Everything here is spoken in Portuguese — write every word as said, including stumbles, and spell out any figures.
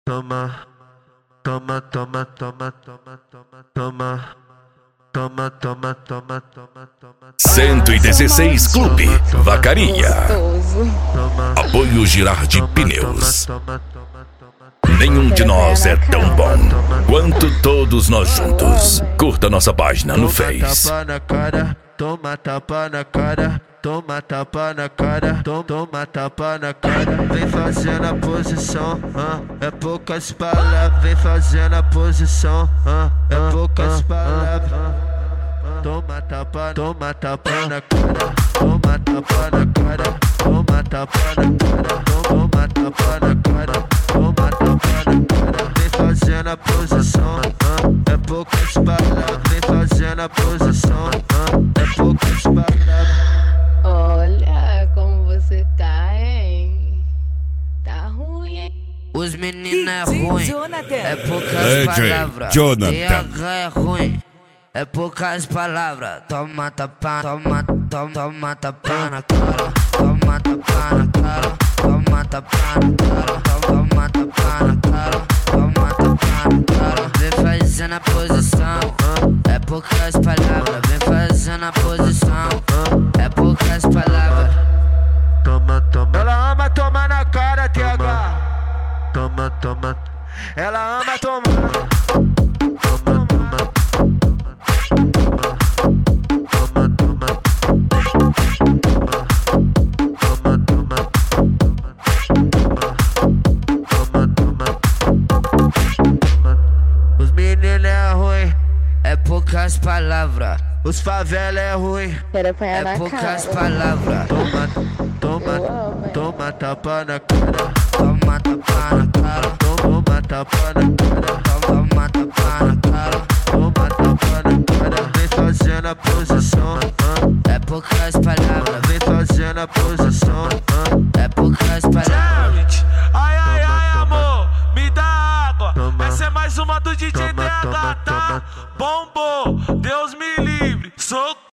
Toma, toma, toma, toma, toma, toma, toma. Toma, toma, toma, toma, toma. cento e dezesseis Clube Vacaria. Gostoso. Apoio Girardi Pneus. Nenhum de nós é tão bom quanto todos nós juntos. Curta nossa página no Face. Toma tapa na cara, toma tapa na cara, toma tapa na cara, toma, toma tapa na cara. Vem fazendo a posição, ah, é poucas palavras. Vem fazendo a posição, ah, é poucas palavras. Toma tapa, toma tapa na cara, toma tapa na cara, toma tapa na cara, toma tapa na cara, toma tapa na cara. Vem fazendo a posição, ah, é poucas palavras. Vem fazendo a posição, ah, é poucas palavras. Olha como você tá, hein? Tá ruim, hein? Os meninos é ruim, é poucas D J palavras. Jonathan. D H é ruim, é poucas palavras. Toma tapa, toma, toma, toma tapa na cara. Toma tapa na cara, toma tapa na cara. Toma tapa na cara, toma tapa na cara. Vem fazendo a posição, é poucas palavras. Vem fazendo a posição, é poucas palavras. Toma, toma, Ela ama tomar na cara, T H. toma, toma, Ela ama tomar. toma, toma. Os meninos é ruim, é poucas palavras. Os favela é ruim. Quero apanhar É na poucas cara. palavras. Toma, Eu toma, amo, hein? toma tapa na cara, Toma tapa na cara, toma tapa na cara, toma tapa na cara. toma tapa na cara. Vem fazendo a posição, ah, É poucas palavras, vem fazendo a posição, ah. é poucas palavras. Jared, ai, ai, ai, Toma, amor, me dá água. Toma. Essa é mais uma do D J Toma, T H, toma, tá? toma. Bombou, Deus me livre, socorro.